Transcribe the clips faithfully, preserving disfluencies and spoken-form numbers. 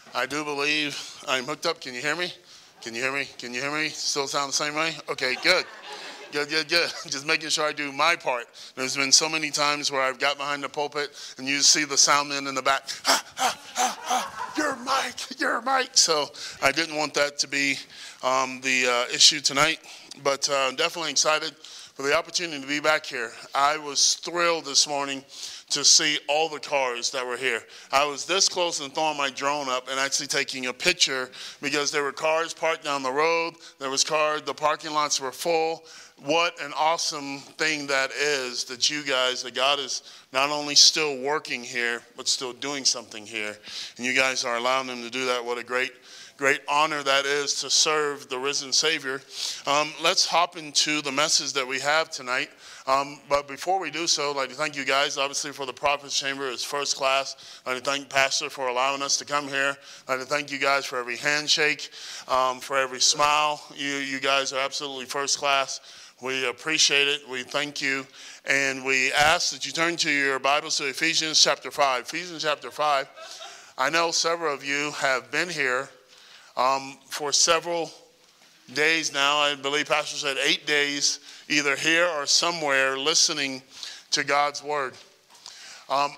I do believe I'm hooked up. Can you hear me? Can you hear me? Can you hear me? Still sound the same way? Okay, good. Good, good, good. Just making sure I do my part. There's been so many times where I've got behind the pulpit and you see the sound man in the back. Ha, ha, ha, ha, your mic, your mic. So I didn't want that to be um, the uh, issue tonight, but uh, I'm definitely excited for the opportunity to be back here. I was thrilled this morning to see all the cars that were here. I was this close and throwing my drone up and actually taking a picture because there were cars parked down the road. There was cars, the parking lots were full. What an awesome thing that is, that you guys, that God is not only still working here, but still doing something here. And you guys are allowing him to do that. What a great Great honor that is to serve the risen Savior. Um, let's hop into the message that we have tonight. Um, but before we do so, I'd like to thank you guys, obviously, for the Prophet's Chamber. It's first class. I'd like to thank Pastor for allowing us to come here. I'd like to thank you guys for every handshake, um, for every smile. You, you guys are absolutely first class. We appreciate it. We thank you. And we ask that you turn to your Bibles to Ephesians chapter five. Ephesians chapter five. I know several of you have been here Um, for several days now. I believe Pastor said eight days, either here or somewhere, listening to God's word. Um,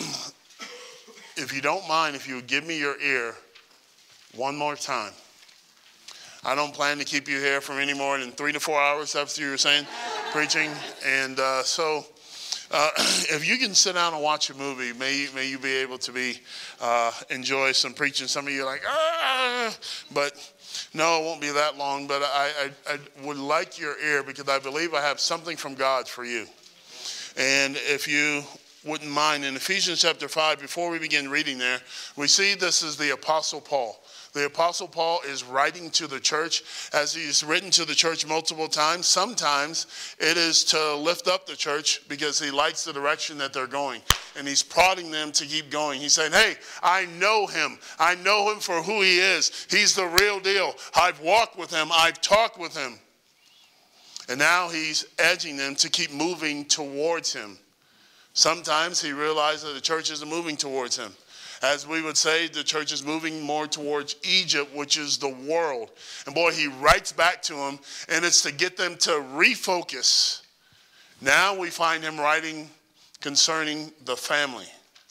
if you don't mind, if you would give me your ear one more time. I don't plan to keep you here for any more than three to four hours, that's what you were saying, preaching. And uh, so uh, if you can sit down and watch a movie, may, may you be able to be uh, enjoy some preaching. Some of you are like, ah, but no, it won't be that long. But I, I, I would like your ear because I believe I have something from God for you. And if you wouldn't mind, in Ephesians chapter five, before we begin reading there, we see this is the Apostle Paul. The Apostle Paul is writing to the church, as he's written to the church multiple times. Sometimes it is to lift up the church because he likes the direction that they're going. And he's prodding them to keep going. He's saying, hey, I know him. I know him for who he is. He's the real deal. I've walked with him. I've talked with him. And now he's edging them to keep moving towards him. Sometimes he realizes that the church isn't moving towards him. As we would say, the church is moving more towards Egypt, which is the world. And boy, he writes back to them, and it's to get them to refocus. Now we find him writing concerning the family.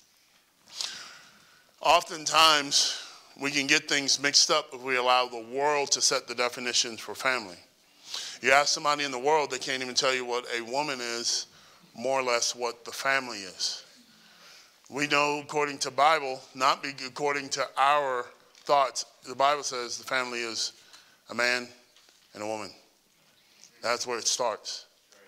Oftentimes, we can get things mixed up if we allow the world to set the definitions for family. You ask somebody in the world, they can't even tell you what a woman is, more or less what the family is. We know, according to Bible, not according to our thoughts. The Bible says the family is a man and a woman. That's where it starts.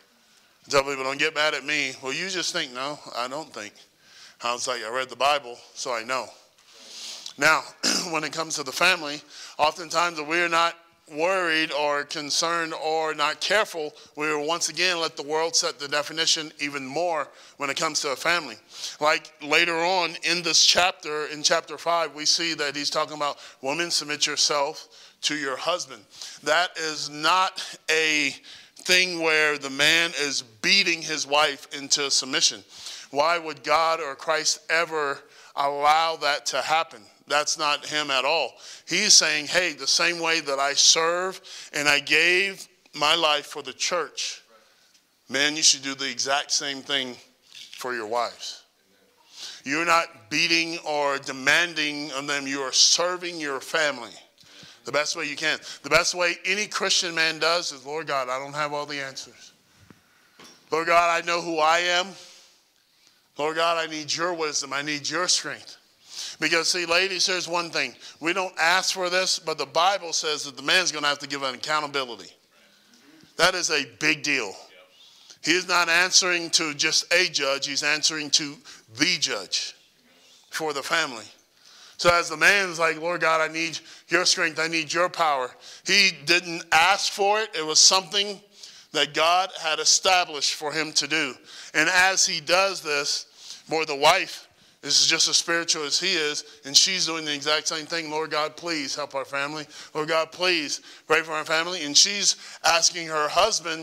I tell people, don't get mad at me. Well, you just think. No, I don't think. I was like, I read the Bible, so I know. Now, when it comes to the family, oftentimes we're not worried or concerned or not careful, we will once again let the world set the definition even more when it comes to a family. Like later on in this chapter, in chapter five, we see that he's talking about, women, submit yourself to your husband. That is not a thing where the man is beating his wife into submission. Why would God or Christ ever allow that to happen? That's not him at all. He's saying, hey, the same way that I serve and I gave my life for the church, man, you should do the exact same thing for your wives. You're not beating or demanding of them. You are serving your family the best way you can. The best way any Christian man does is, Lord God, I don't have all the answers. Lord God, I know who I am. Lord God, I need your wisdom. I need your strength. Because, see, ladies, there's one thing. We don't ask for this, but the Bible says that the man's going to have to give an accountability. That is a big deal. He is not answering to just a judge. He's answering to the judge for the family. So as the man's like, Lord God, I need your strength. I need your power. He didn't ask for it. It was something that God had established for him to do. And as he does this, boy, the wife, this is just as spiritual as he is, and she's doing the exact same thing. Lord God, please help our family. Lord God, please pray for our family. And she's asking her husband,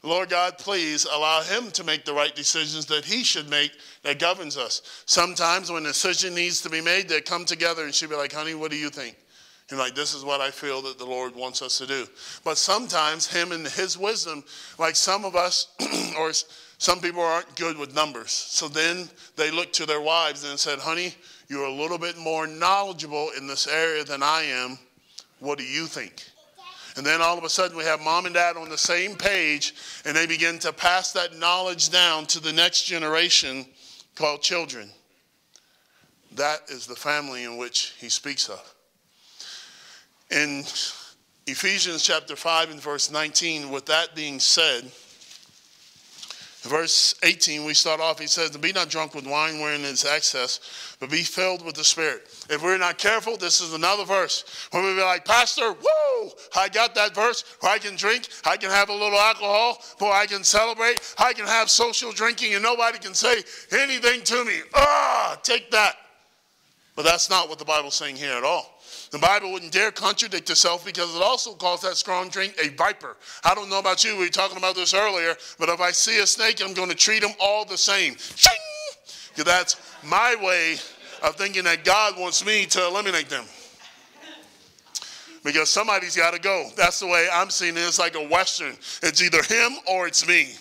Lord God, please allow him to make the right decisions that he should make that governs us. Sometimes when a decision needs to be made, they come together and she'll be like, honey, what do you think? And like, this is what I feel that the Lord wants us to do. But sometimes him and his wisdom, like some of us, or some people aren't good with numbers. So then they look to their wives and said, honey, you're a little bit more knowledgeable in this area than I am. What do you think? And then all of a sudden we have mom and dad on the same page, and they begin to pass that knowledge down to the next generation called children. That is the family in which he speaks of. In Ephesians chapter five and verse nineteen, with that being said, in verse eighteen, we start off, he says, be not drunk with wine wherein is excess, but be filled with the Spirit. If we're not careful, this is another verse. When we be like, Pastor, whoa, I got that verse where I can drink, I can have a little alcohol, or I can celebrate, I can have social drinking, and nobody can say anything to me. Ah, take that. But that's not what the Bible's saying here at all. The Bible wouldn't dare contradict itself because it also calls that strong drink a viper. I don't know about you. We were talking about this earlier. But if I see a snake, I'm going to treat them all the same. Because that's my way of thinking that God wants me to eliminate them. Because somebody's got to go. That's the way I'm seeing it. It's like a Western. It's either him or it's me.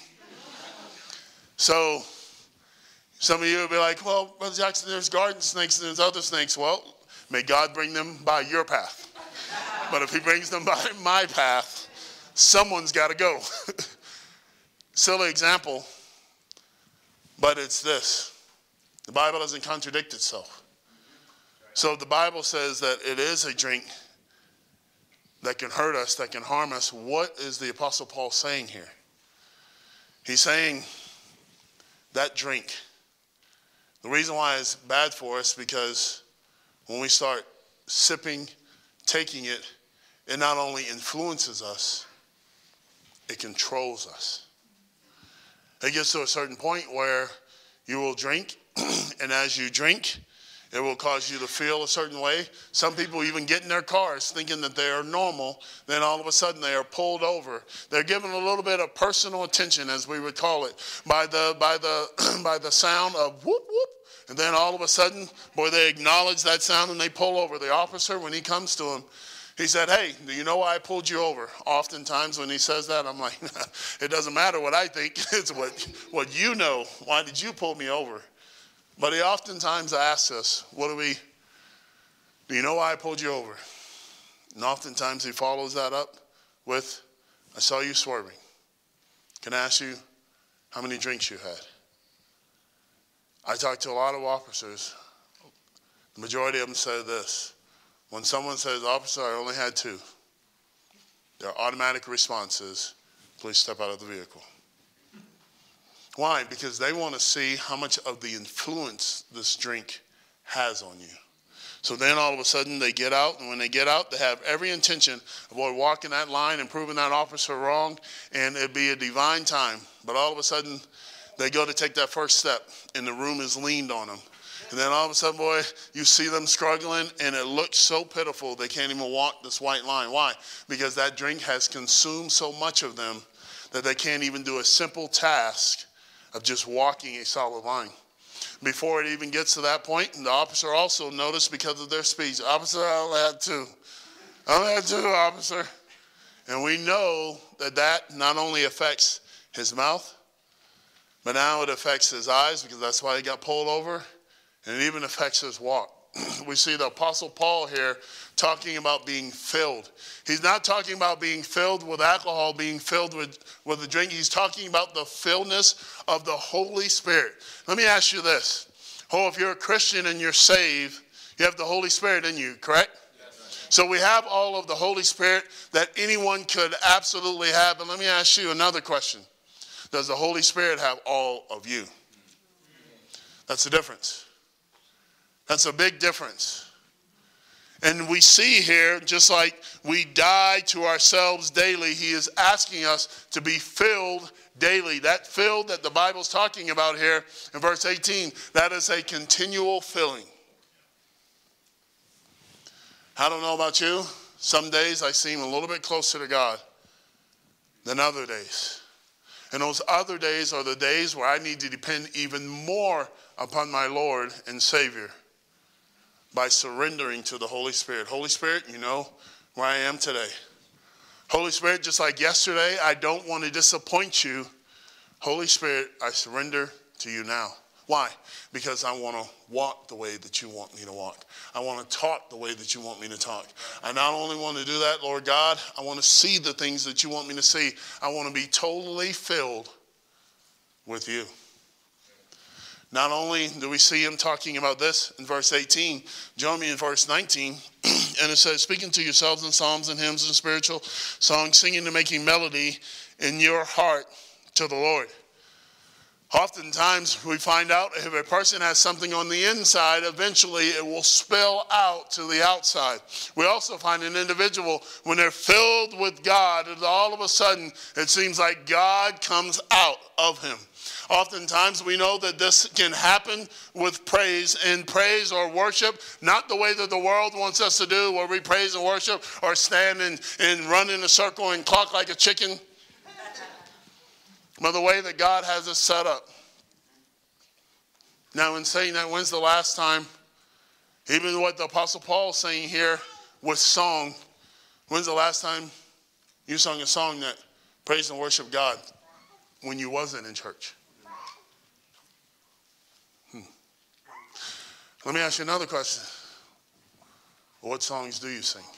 So some of you will be like, well, Brother Jackson, there's garden snakes and there's other snakes. Well, may God bring them by your path. But if he brings them by my path, someone's got to go. Silly example, but it's this. The Bible doesn't contradict itself. So the Bible says that it is a drink that can hurt us, that can harm us. What is the Apostle Paul saying here? He's saying that drink, the reason why it's bad for us because when we start sipping, taking it, it not only influences us, it controls us. It gets to a certain point where you will drink, and as you drink, it will cause you to feel a certain way. Some people even get in their cars thinking that they are normal. Then all of a sudden they are pulled over. They're given a little bit of personal attention, as we would call it, by the by the by the sound of whoop whoop. And then all of a sudden, boy, they acknowledge that sound and they pull over. The officer, when he comes to him, he said, hey, do you know why I pulled you over? Oftentimes when he says that, I'm like, it doesn't matter what I think. It's what, what you know. Why did you pull me over? But he oftentimes asks us, what do we, do you know why I pulled you over? And oftentimes he follows that up with, I saw you swerving. Can I ask you how many drinks you had? I talked to a lot of officers. The majority of them said this. When someone says, officer, I only had two, their automatic response is, please step out of the vehicle. Why? Because they want to see how much of the influence this drink has on you. So then all of a sudden they get out, and when they get out, they have every intention of walking that line and proving that officer wrong, and it'd be a divine time. But all of a sudden, they go to take that first step, and the room is leaned on them. And then all of a sudden, boy, you see them struggling, and it looks so pitiful they can't even walk this white line. Why? Because that drink has consumed so much of them that they can't even do a simple task of just walking a solid line. Before it even gets to that point, the officer also noticed because of their speed. Officer, I only had two. I only had two, officer. And we know that that not only affects his mouth, but now it affects his eyes, because that's why he got pulled over. And it even affects his walk. We see the Apostle Paul here talking about being filled. He's not talking about being filled with alcohol, being filled with, with a drink. He's talking about the fullness of the Holy Spirit. Let me ask you this. Oh, if you're a Christian and you're saved, you have the Holy Spirit in you, correct? Yes. So we have all of the Holy Spirit that anyone could absolutely have. And let me ask you another question. Does the Holy Spirit have all of you? That's the difference. That's a big difference. And we see here, just like we die to ourselves daily, he is asking us to be filled daily. That filled that the Bible's talking about here in verse eighteen, that is a continual filling. I don't know about you. Some days I seem a little bit closer to God than other days. And those other days are the days where I need to depend even more upon my Lord and Savior by surrendering to the Holy Spirit. Holy Spirit, you know where I am today. Holy Spirit, just like yesterday, I don't want to disappoint you. Holy Spirit, I surrender to you now. Why? Because I want to walk the way that you want me to walk. I want to talk the way that you want me to talk. I not only want to do that, Lord God, I want to see the things that you want me to see. I want to be totally filled with you. Not only do we see him talking about this in verse eighteen, join me in verse nineteen, and it says, speaking to yourselves in psalms and hymns and spiritual songs, singing and making melody in your heart to the Lord. Oftentimes we find out if a person has something on the inside, eventually it will spill out to the outside. We also find an individual, when they're filled with God, and all of a sudden it seems like God comes out of him. Oftentimes we know that this can happen with praise and praise or worship, not the way that the world wants us to do, where we praise and worship or stand and, and run in a circle and cluck like a chicken. But the way that God has us set up. Now, in saying that, when's the last time, even what the Apostle Paul is saying here with song, when's the last time you sung a song that praised and worshiped God when you wasn't in church? Hmm. Let me ask you another question. What songs do you sing?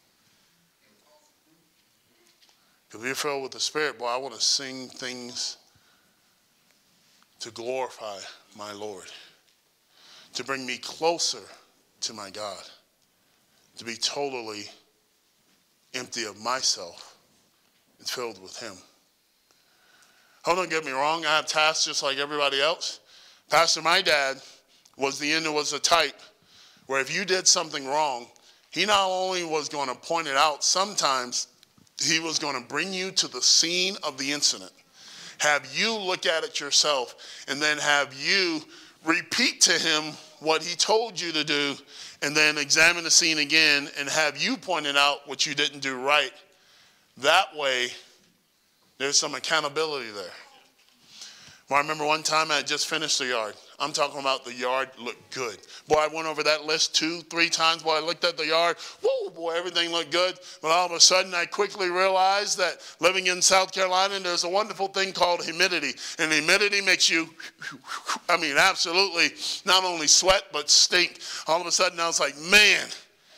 If you're filled with the Spirit, boy, I want to sing things to glorify my Lord, to bring me closer to my God, to be totally empty of myself and filled with him. Oh, don't get me wrong, I have tasks just like everybody else. Pastor, my dad was the end, was the type where if you did something wrong, he not only was going to point it out, sometimes he was going to bring you to the scene of the incident, have you look at it yourself, and then have you repeat to him what he told you to do, and then examine the scene again and have you pointed out what you didn't do right. That way, there's some accountability there. Well, I remember one time I had just finished the yard. I'm talking about the yard looked good. Boy, I went over that list two, three times. Boy, I looked at the yard. Whoa, boy, everything looked good. But all of a sudden, I quickly realized that living in South Carolina, there's a wonderful thing called humidity. And humidity makes you, I mean, absolutely not only sweat, but stink. All of a sudden, I was like, man.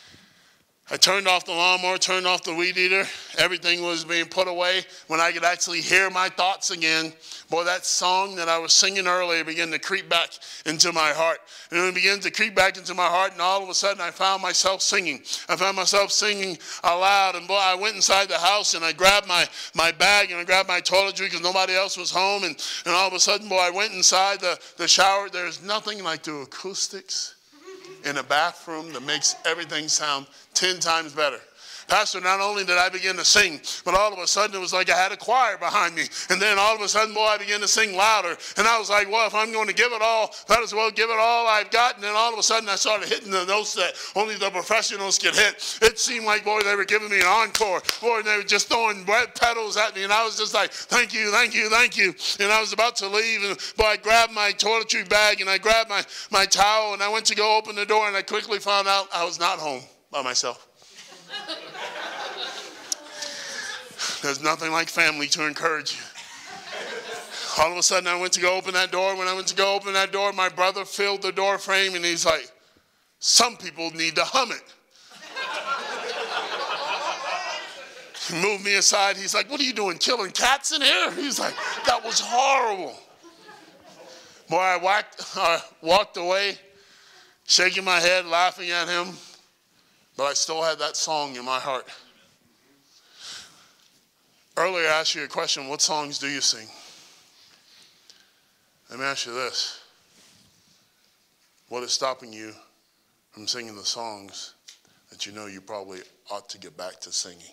I turned off the lawnmower, turned off the weed eater. Everything was being put away. When I could actually hear my thoughts again, boy, that song that I was singing earlier began to creep back into my heart. And it began to creep back into my heart, and all of a sudden I found myself singing. I found myself singing aloud, and boy, I went inside the house, and I grabbed my, my bag, and I grabbed my toiletry because nobody else was home, and, and all of a sudden, boy, I went inside the, the shower. There's nothing like the acoustics in a bathroom that makes everything sound ten times better. Pastor, not only did I begin to sing, but all of a sudden it was like I had a choir behind me. And then all of a sudden, boy, I began to sing louder. And I was like, well, if I'm going to give it all, might as well give it all I've got. And then all of a sudden I started hitting the notes that only the professionals could hit. It seemed like, boy, they were giving me an encore. Boy, they were just throwing wet pedals at me. And I was just like, thank you, thank you, thank you. And I was about to leave. And boy, I grabbed my toiletry bag and I grabbed my, my towel and I went to go open the door. And I quickly found out I was not home by myself. There's nothing like family to encourage you. All of a sudden, I went to go open that door. When I went to go open that door, my brother filled the door frame, and he's like, some people need to hum it. He moved me aside. He's like, what are you doing, killing cats in here? He's like, that was horrible. Boy, I walked, uh, walked away, shaking my head, laughing at him, but I still had that song in my heart. Earlier, I asked you a question, what songs do you sing? Let me ask you this. What is stopping you from singing the songs that you know you probably ought to get back to singing?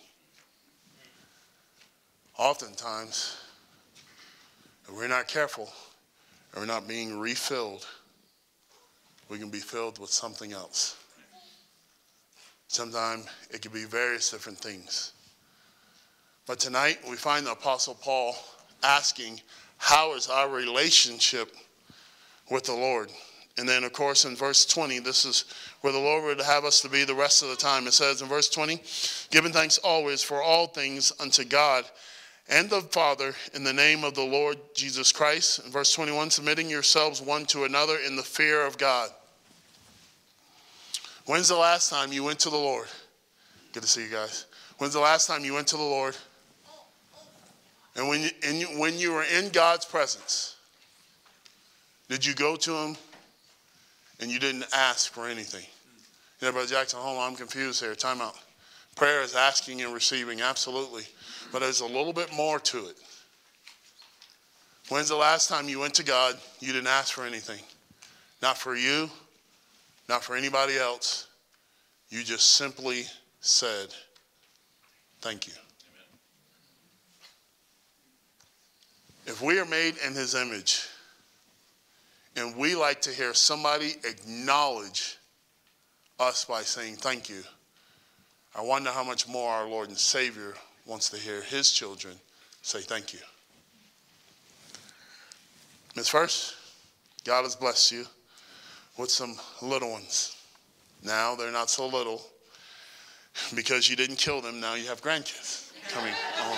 Oftentimes, if we're not careful, and we're not being refilled, we can be filled with something else. Sometimes it can be various different things. But tonight we find the Apostle Paul asking, how is our relationship with the Lord? And then, of course, in verse twenty, this is where the Lord would have us to be the rest of the time. It says in verse twenty, giving thanks always for all things unto God and the Father in the name of the Lord Jesus Christ. In verse twenty-one, submitting yourselves one to another in the fear of God. When's the last time you went to the Lord? Good to see you guys. When's the last time you went to the Lord? And when you, and you, when you were in God's presence, did you go to him and you didn't ask for anything? You know, Brother Jackson, hold on, I'm confused here. Time out. Prayer is asking and receiving, absolutely. But there's a little bit more to it. When's the last time you went to God, you didn't ask for anything? Not for you, not for anybody else. You just simply said, thank you. Amen. If we are made in his image, and we like to hear somebody acknowledge us by saying thank you, I wonder how much more our Lord and Savior wants to hear his children say thank you. Miss First, God has blessed you with some little ones. Now they're not so little because you didn't kill them. Now you have grandkids coming along.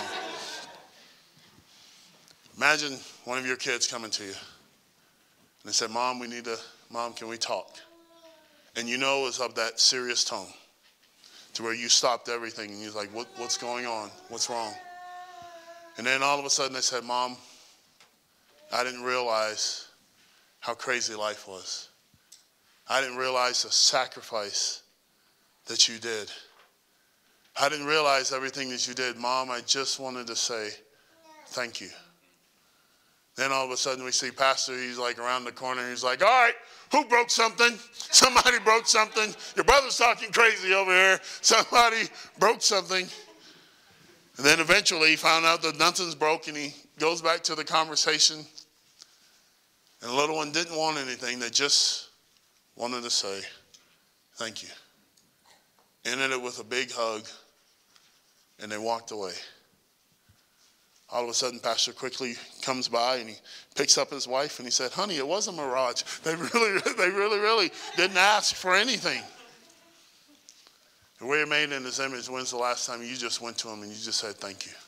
Imagine one of your kids coming to you and they said, Mom, we need to, Mom, can we talk? And you know it's of that serious tone to where you stopped everything and you're like, what, what's going on? What's wrong? And then all of a sudden they said, Mom, I didn't realize how crazy life was. I didn't realize the sacrifice that you did. I didn't realize everything that you did. Mom, I just wanted to say thank you. Then all of a sudden we see Pastor, he's like around the corner, and he's like, all right, who broke something? Somebody broke something. Your brother's talking crazy over here. Somebody broke something. And then eventually he found out that nothing's broke, and he goes back to the conversation. And the little one didn't want anything. They just wanted to say, thank you. Ended it with a big hug, and they walked away. All of a sudden, Pastor quickly comes by and he picks up his wife and he said, honey, it was a mirage. They really, they really, really didn't ask for anything. And we're made in his image. When's the last time you just went to him and you just said, thank you?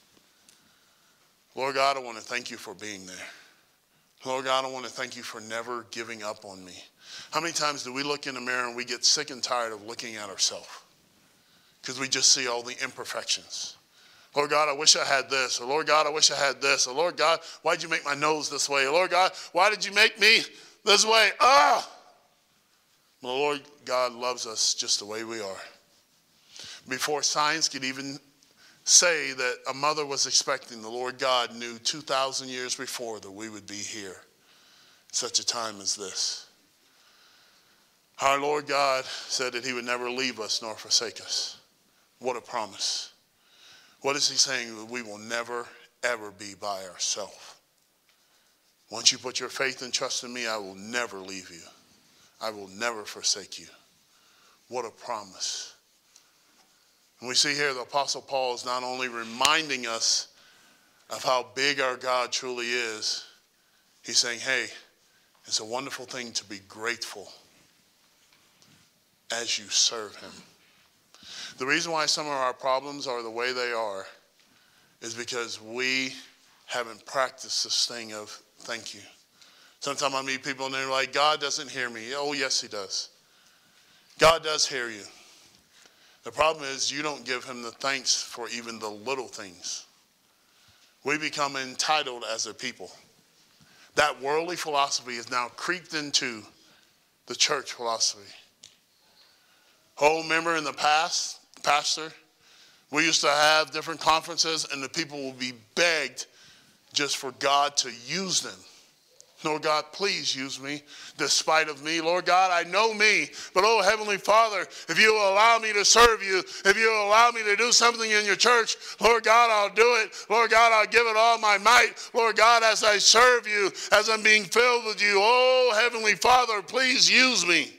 Lord God, I want to thank you for being there. Lord God, I want to thank you for never giving up on me. How many times do we look in the mirror and we get sick and tired of looking at ourselves? Because we just see all the imperfections. Lord God, I wish I had this. Or Lord God, I wish I had this. Or Lord God, why'd you make my nose this way? Or Lord God, why did you make me this way? Ah! Well, the Lord God loves us just the way we are. Before science could even say that a mother was expecting, the Lord God knew two thousand years before that we would be here at such a time as this. Our Lord God said that he would never leave us nor forsake us. What a promise. What is he saying? We will never, ever be by ourselves. Once you put your faith and trust in me, I will never leave you. I will never forsake you. What a promise. And we see here the Apostle Paul is not only reminding us of how big our God truly is, he's saying, hey, it's a wonderful thing to be grateful as you serve him. The reason why some of our problems are the way they are is because we haven't practiced this thing of thank you. Sometimes I meet people and they're like, God doesn't hear me. Oh, yes, he does. God does hear you. The problem is you don't give him the thanks for even the little things. We become entitled as a people. That worldly philosophy is now creeped into the church philosophy. Oh, remember in the past, Pastor, we used to have different conferences and the people would be begged just for God to use them. Lord God, please use me despite of me. Lord God, I know me, but oh, Heavenly Father, if you will allow me to serve you, if you will allow me to do something in your church, Lord God, I'll do it. Lord God, I'll give it all my might. Lord God, as I serve you, as I'm being filled with you, oh, Heavenly Father, please use me.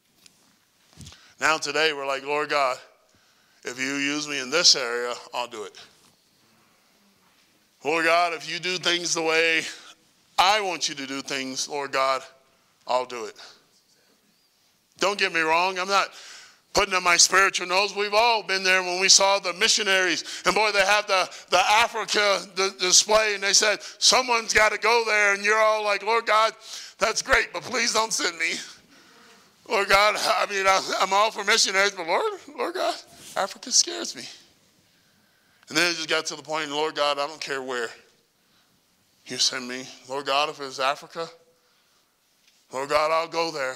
Now today we're like, Lord God, if you use me in this area, I'll do it. Lord God, if you do things the way I want you to do things, Lord God, I'll do it. Don't get me wrong. I'm not putting on my spiritual nose. We've all been there when we saw the missionaries. And boy, they have the, the Africa the display. And they said, someone's got to go there. And you're all like, Lord God, that's great, but please don't send me. Lord God, I mean, I'm all for missionaries, but Lord, Lord God, Africa scares me. And then it just got to the point, Lord God, I don't care where you send me. Lord God, if it's Africa, Lord God, I'll go there.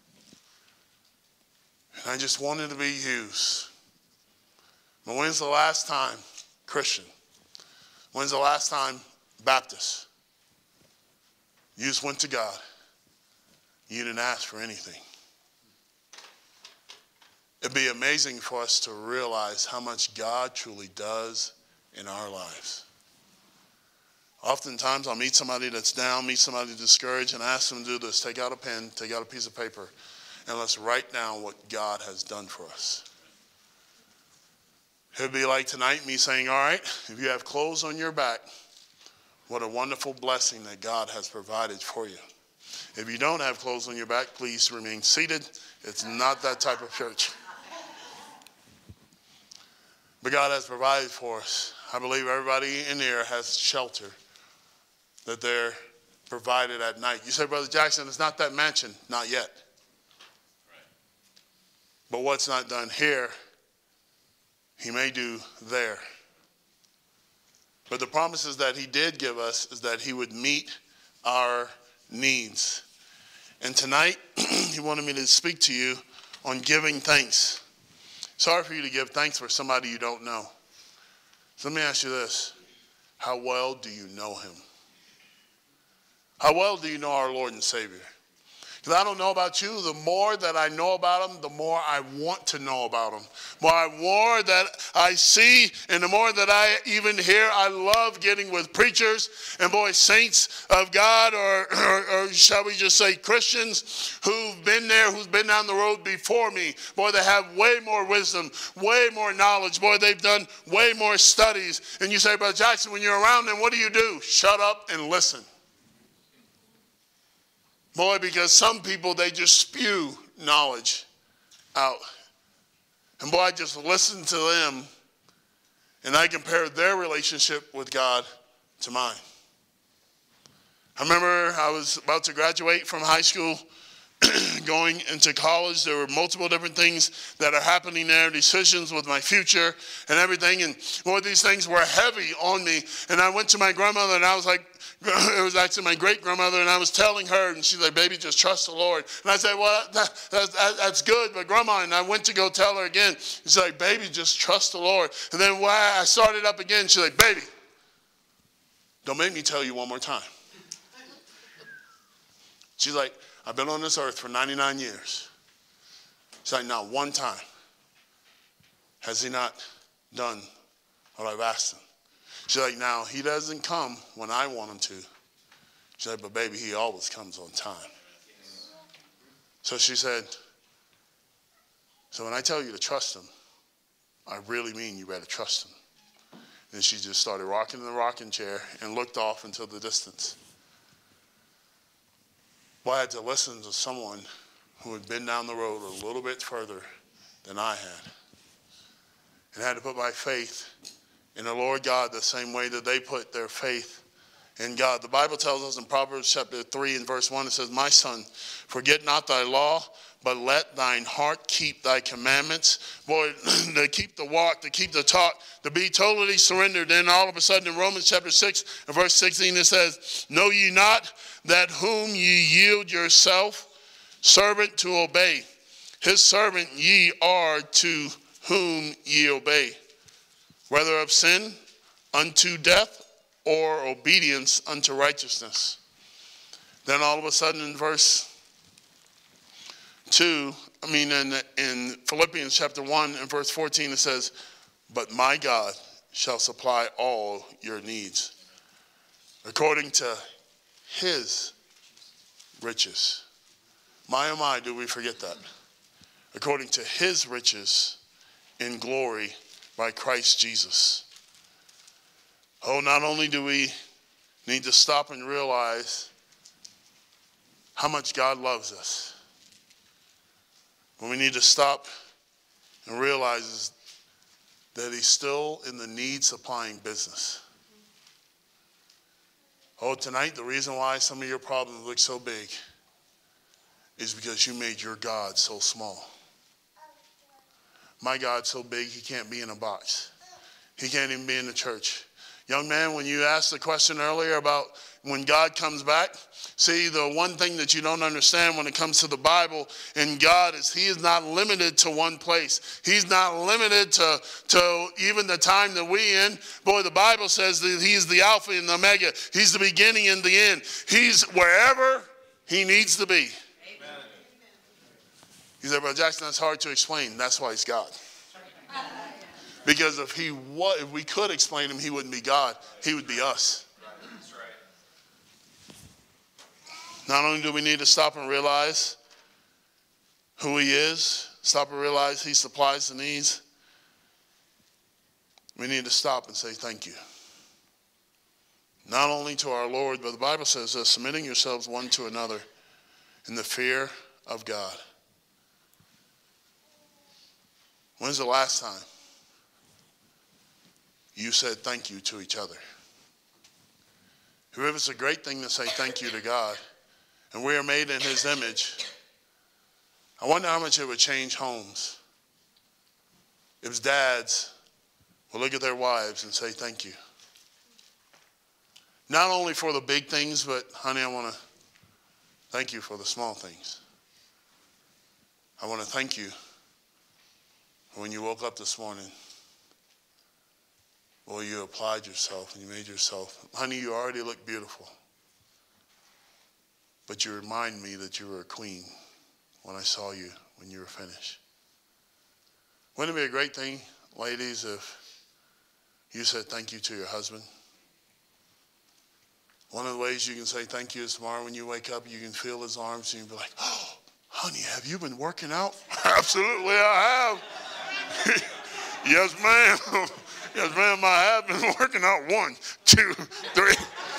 And I just wanted to be used. But when's the last time, Christian, when's the last time, Baptist, you just went to God, you didn't ask for anything? It'd be amazing for us to realize how much God truly does in our lives. Oftentimes I'll meet somebody that's down, meet somebody discouraged, and ask them to do this. Take out a pen, take out a piece of paper, and let's write down what God has done for us. It would be like tonight me saying, all right, if you have clothes on your back, what a wonderful blessing that God has provided for you. If you don't have clothes on your back, please remain seated. It's not that type of church. But God has provided for us. I believe everybody in here has shelter that they're provided at night. You say, Brother Jackson, it's not that mansion. Not yet. Right. But what's not done here, he may do there. But the promises that he did give us is that he would meet our needs. And tonight, he wanted me to speak to you on giving thanks. Sorry for you to give thanks for somebody you don't know. So let me ask you this. How well do you know him? How well do you know our Lord and Savior? Because I don't know about you, the more that I know about him, the more I want to know about him. The more that I see and the more that I even hear, I love getting with preachers and boy, saints of God, or, or, or shall we just say Christians who've been there, who've been down the road before me. Boy, they have way more wisdom, way more knowledge. Boy, they've done way more studies. And you say, Brother Jackson, when you're around them, what do you do? Shut up and listen. Boy, because some people, they just spew knowledge out. And boy, I just listen to them, and I compare their relationship with God to mine. I remember I was about to graduate from high school, going into college. There were multiple different things that are happening there, decisions with my future and everything. And boy, these things were heavy on me. And I went to my grandmother, and I was like, it was actually my great-grandmother, and I was telling her, and she's like, baby, just trust the Lord. And I said, well, that, that, that's good, but Grandma, and I went to go tell her again. She's like, baby, just trust the Lord. And then when I started up again, she's like, baby, don't make me tell you one more time. She's like, I've been on this earth for ninety-nine years. She's like, not one time has he not done what I've asked him. She's like, now, he doesn't come when I want him to. She's like, but baby, he always comes on time. So she said, so when I tell you to trust him, I really mean you better trust him. And she just started rocking in the rocking chair and looked off into the distance. Well, I had to listen to someone who had been down the road a little bit further than I had. And I had to put my faith in the Lord God the same way that they put their faith in God. The Bible tells us in Proverbs chapter three and verse one, it says, my son, forget not thy law, but let thine heart keep thy commandments. Boy, to keep the walk, to keep the talk, to be totally surrendered. Then all of a sudden in Romans chapter six and verse sixteen, it says, know ye not that whom ye yield yourself servant to obey, his servant ye are to whom ye obey, whether of sin unto death or obedience unto righteousness. Then all of a sudden in verse two, I mean in, in Philippians chapter one and verse fourteen, it says, but my God shall supply all your needs according to his riches. My oh my, do we forget that? According to his riches in glory by Christ Jesus. Oh, not only do we need to stop and realize how much God loves us, but we need to stop and realize that he's still in the need supplying business. Oh, tonight, the reason why some of your problems look so big is because you made your God so small. My God's so big, he can't be in a box. He can't even be in the church. Young man, when you asked the question earlier about when God comes back, see, the one thing that you don't understand when it comes to the Bible and God is he is not limited to one place. He's not limited to, to even the time that we in. Boy, the Bible says that he's the Alpha and the Omega. He's the beginning and the end. He's wherever he needs to be. Amen. He said, Brother Jackson, that's hard to explain. That's why he's God. Because if he was, if we could explain him, he wouldn't be God. He would be us. That's right. Not only do we need to stop and realize who he is, stop and realize he supplies the needs, we need to stop and say thank you. Not only to our Lord, but the Bible says uh, submitting yourselves one to another in the fear of God. When's the last time you said thank you to each other? If it's a great thing to say thank you to God, and we are made in his image, I wonder how much it would change homes if dads will look at their wives and say thank you. Not only for the big things, but honey, I want to thank you for the small things. I want to thank you when you woke up this morning. Well, you applied yourself and you made yourself. Honey, you already look beautiful. But you remind me that you were a queen when I saw you when you were finished. Wouldn't it be a great thing, ladies, if you said thank you to your husband? One of the ways you can say thank you is tomorrow when you wake up, you can feel his arms and you can be like, oh, honey, have you been working out? Absolutely, I have. Yes, ma'am. Yes, ma'am, I have been working out one, two, three.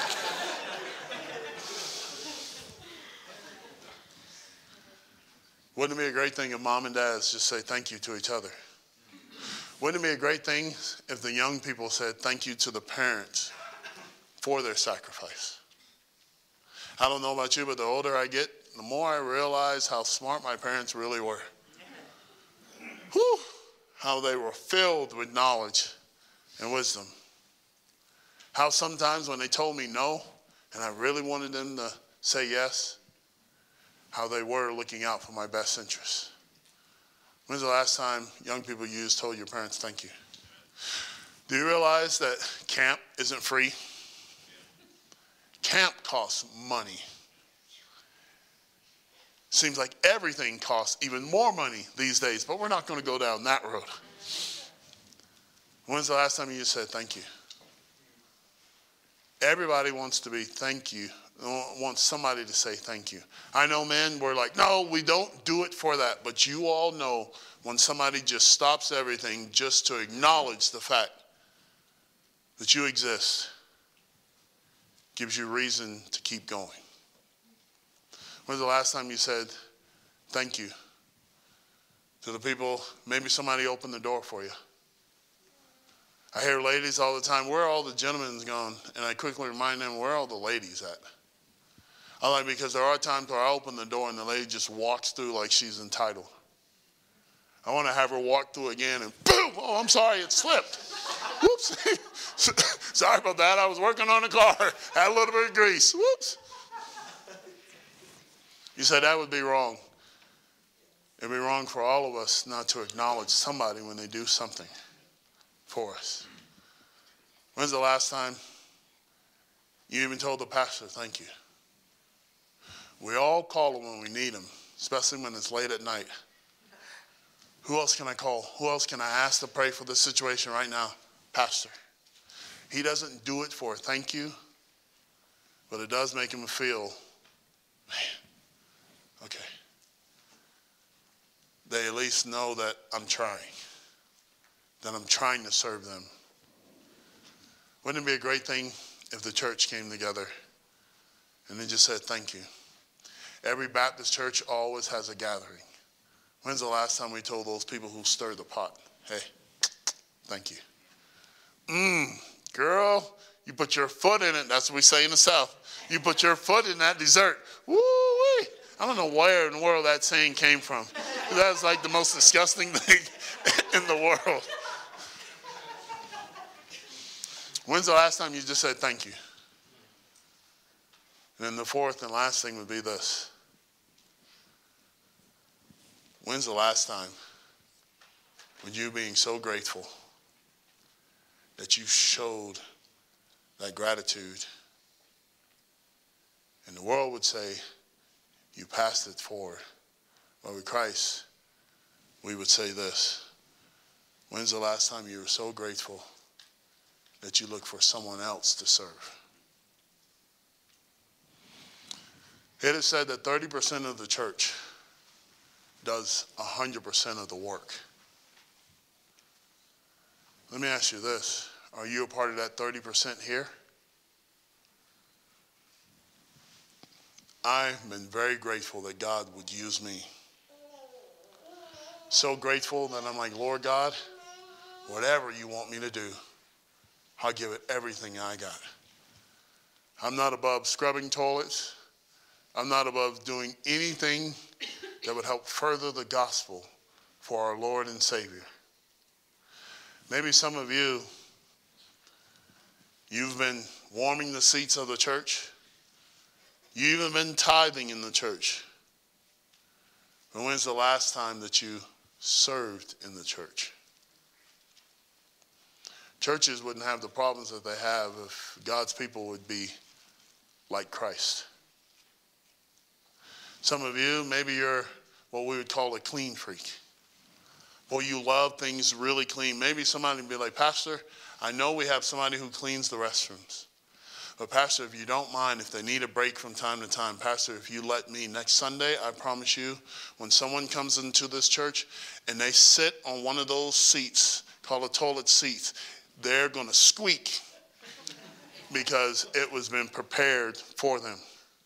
Wouldn't it be a great thing if mom and dads just say thank you to each other? Wouldn't it be a great thing if the young people said thank you to the parents for their sacrifice? I don't know about you, but the older I get, the more I realize how smart my parents really were. Whew, how they were filled with knowledge and wisdom. How sometimes when they told me no, and I really wanted them to say yes, how they were looking out for my best interests. When's the last time young people you just told your parents thank you? Do you realize that camp isn't free? Camp costs money. Seems like everything costs even more money these days, but we're not going to go down that road. When's the last time you said thank you? Everybody wants to be thank you, wants somebody to say thank you. I know men, we're like, no, we don't do it for that. But you all know when somebody just stops everything just to acknowledge the fact that you exist, gives you reason to keep going. When's the last time you said thank you to the people? Maybe somebody opened the door for you. I hear ladies all the time, where are all the gentlemen gone? And I quickly remind them, where are all the ladies at? I like, because there are times where I open the door and the lady just walks through like she's entitled. I want to have her walk through again and boom, oh, I'm sorry, it slipped. Whoops. Sorry about that. I was working on the car. Had a little bit of grease. Whoops. You said that would be wrong. It would be wrong for all of us not to acknowledge somebody when they do something for us. When's the last time you even told the pastor thank you? We all call him when we need him, especially when it's late at night. Who else can I call? Who else can I ask to pray for this situation right now? Pastor. He doesn't do it for a thank you, but it does make him feel, man, okay. They at least know that I'm trying, that I'm trying to serve them. Wouldn't it be a great thing if the church came together and they just said thank you? Every Baptist church always has a gathering. When's the last time we told those people who stirred the pot, hey, thank you? Mmm, girl, you put your foot in it. That's what we say in the South. You put your foot in that dessert. Woo-wee. I don't know where in the world that saying came from. That's like the most disgusting thing in the world. When's the last time you just said thank you? And then the fourth and last thing would be this. When's the last time when you being so grateful that you showed that gratitude? And the world would say you passed it forward. But with Christ, we would say this. When's the last time you were so grateful that you look for someone else to serve? It is said that thirty percent of the church does one hundred percent of the work. Let me ask you this. Are you a part of that thirty percent here? I've been very grateful that God would use me. So grateful that I'm like, Lord God, whatever you want me to do, I'll give it everything I got. I'm not above scrubbing toilets. I'm not above doing anything that would help further the gospel for our Lord and Savior. Maybe some of you, you've been warming the seats of the church. You've even been tithing in the church. But when's the last time that you served in the church? Churches wouldn't have the problems that they have if God's people would be like Christ. Some of you, maybe you're what we would call a clean freak. Or you love things really clean. Maybe somebody would be like, Pastor, I know we have somebody who cleans the restrooms. But Pastor, if you don't mind, if they need a break from time to time, Pastor, if you let me, next Sunday, I promise you, when someone comes into this church and they sit on one of those seats, called a toilet seats, they're going to squeak because it was been prepared for them.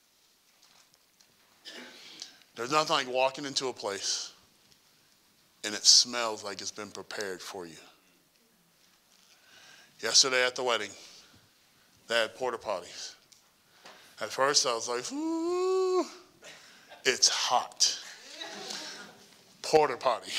There's nothing like walking into a place and it smells like it's been prepared for you. Yesterday at the wedding, they had porta potties. At first I was like, ooh, it's hot. Porta potty.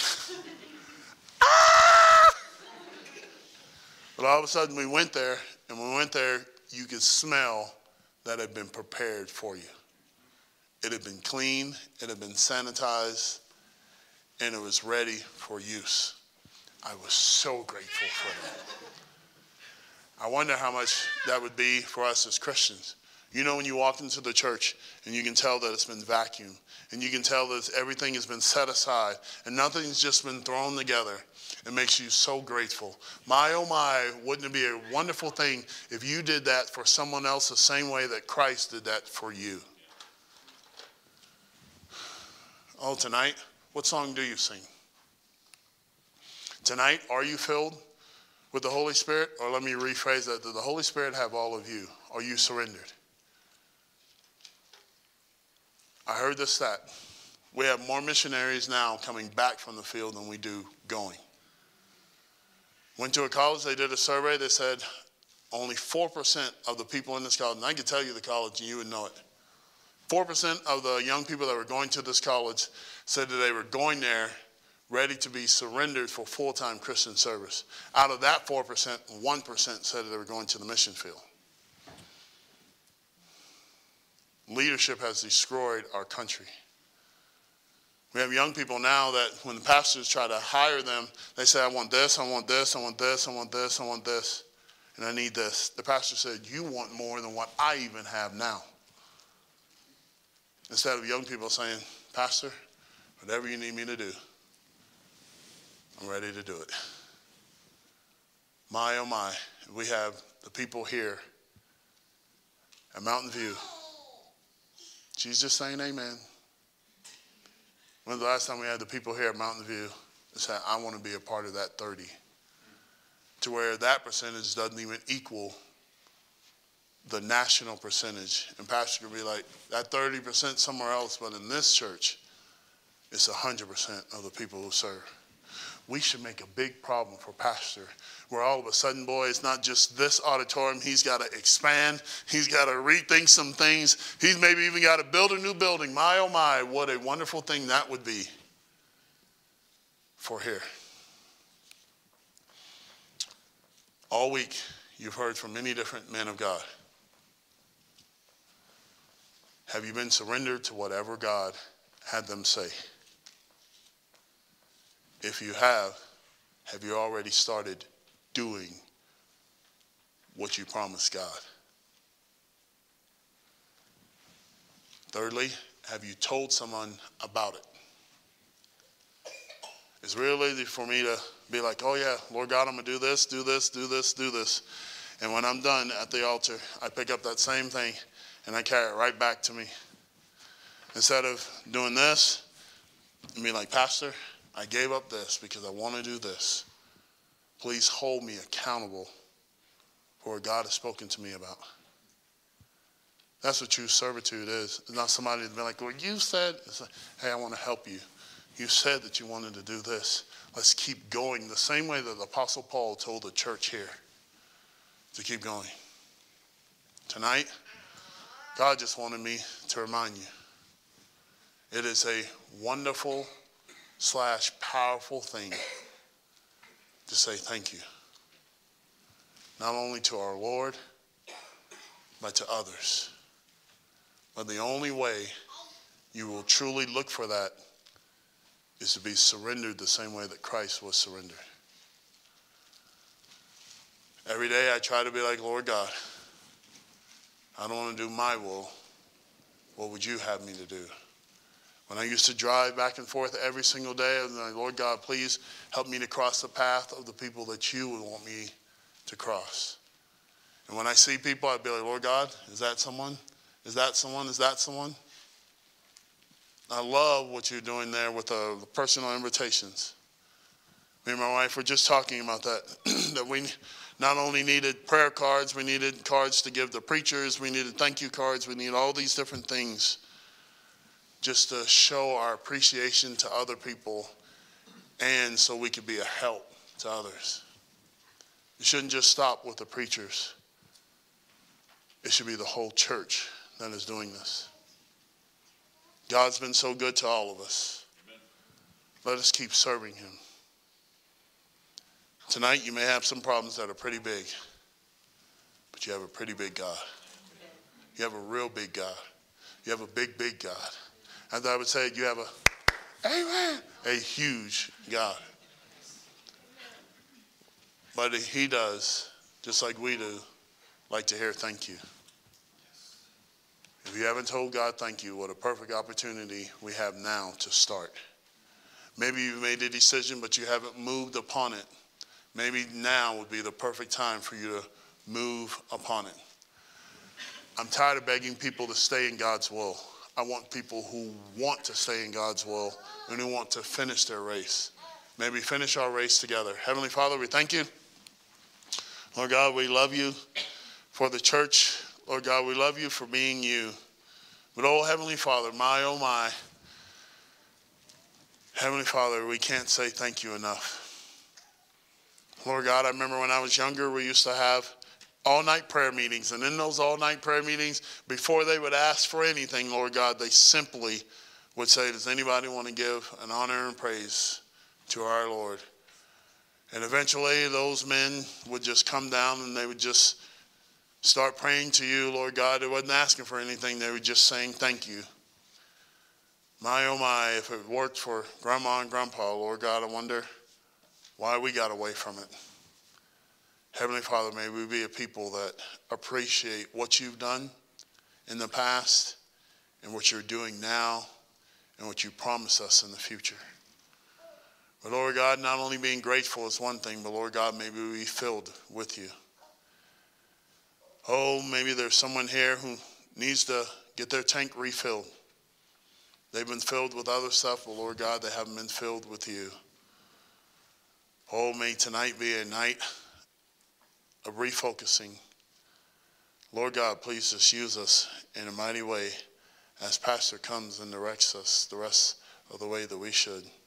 Ah! But all of a sudden we went there, and when we went there, you could smell that had been prepared for you. It had been clean, it had been sanitized, and it was ready for use. I was so grateful for that. I wonder how much that would be for us as Christians. You know, when you walk into the church and you can tell that it's been vacuumed, and you can tell that everything has been set aside and nothing's just been thrown together, it makes you so grateful. My, oh my, wouldn't it be a wonderful thing if you did that for someone else the same way that Christ did that for you? Oh, tonight, what song do you sing? Tonight, are you filled with the Holy Spirit? Or let me rephrase that. Does the Holy Spirit have all of you? Are you surrendered? I heard this stat. We have more missionaries now coming back from the field than we do going. Went to a college, they did a survey, they said only four percent of the people in this college, and I could tell you the college and you would know it. four percent of the young people that were going to this college said that they were going there ready to be surrendered for full-time Christian service. Out of that four percent, one percent said that they were going to the mission field. Leadership has destroyed our country. We have young people now that when the pastors try to hire them, they say, I want this, I want this, I want this, I want this, I want this, and I need this. The pastor said, you want more than what I even have now. Instead of young people saying, Pastor, whatever you need me to do, I'm ready to do it. My, oh my, we have the people here at Mountain View. She's just saying amen. When's the last time we had the people here at Mountain View that said, I want to be a part of that thirty? To where that percentage doesn't even equal the national percentage. And pastor could be like, that thirty percent somewhere else, but in this church, it's one hundred percent of the people who serve. We should make a big problem for pastor, where all of a sudden, boy, it's not just this auditorium. He's got to expand. He's got to rethink some things. He's maybe even got to build a new building. My, oh my, what a wonderful thing that would be for here. All week, you've heard from many different men of God. Have you been surrendered to whatever God had them say? If you have, have you already started doing what you promised God? Thirdly, have you told someone about it? It's real easy for me to be like, oh yeah, Lord God, I'm going to do this, do this, do this, do this. And when I'm done at the altar, I pick up that same thing and I carry it right back to me. Instead of doing this, and be like, Pastor, I gave up this because I want to do this. Please hold me accountable for what God has spoken to me about. That's what true servitude is. It's not somebody that's been like, well, you said, it's like, hey, I want to help you. You said that you wanted to do this. Let's keep going the same way that the Apostle Paul told the church here to keep going. Tonight, God just wanted me to remind you. It is a wonderful slash powerful thing to say thank you. Not only to our Lord, but to others. But the only way you will truly look for that is to be surrendered the same way that Christ was surrendered. Every day I try to be like, Lord God, I don't want to do my will. What would you have me to do? When I used to drive back and forth every single day, I was like, Lord God, please help me to cross the path of the people that you would want me to cross. And when I see people, I'd be like, Lord God, is that someone? Is that someone? Is that someone? I love what you're doing there with the personal invitations. Me and my wife were just talking about that, that we not only needed prayer cards, we needed cards to give the preachers, we needed thank you cards, we need all these different things just to show our appreciation to other people and so we could be a help to others. It shouldn't just stop with the preachers. It should be the whole church that is doing this. God's been so good to all of us. Amen. Let us keep serving him. Tonight you may have some problems that are pretty big, but you have a pretty big God. You have a real big God. You have a big, big God. As I would say, you have a, amen, a huge God. But he does, just like we do, like to hear thank you. If you haven't told God thank you, what a perfect opportunity we have now to start. Maybe you've made a decision, but you haven't moved upon it. Maybe now would be the perfect time for you to move upon it. I'm tired of begging people to stay in God's will. I want people who want to stay in God's will and who want to finish their race. May we finish our race together. Heavenly Father, we thank you. Lord God, we love you for the church. Lord God, we love you for being you. But oh, Heavenly Father, my, oh my. Heavenly Father, we can't say thank you enough. Lord God, I remember when I was younger, we used to have all-night prayer meetings. And in those all-night prayer meetings, before they would ask for anything, Lord God, they simply would say, does anybody want to give an honor and praise to our Lord? And eventually those men would just come down and they would just start praying to you, Lord God. They wasn't asking for anything. They were just saying thank you. My, oh my, if it worked for Grandma and Grandpa, Lord God, I wonder why we got away from it. Heavenly Father, may we be a people that appreciate what you've done in the past and what you're doing now and what you promise us in the future. But Lord God, not only being grateful is one thing, but Lord God, may we be filled with you. Oh, maybe there's someone here who needs to get their tank refilled. They've been filled with other stuff, but Lord God, they haven't been filled with you. Oh, may tonight be a night of refocusing. Lord God, please just use us in a mighty way as Pastor comes and directs us the rest of the way that we should.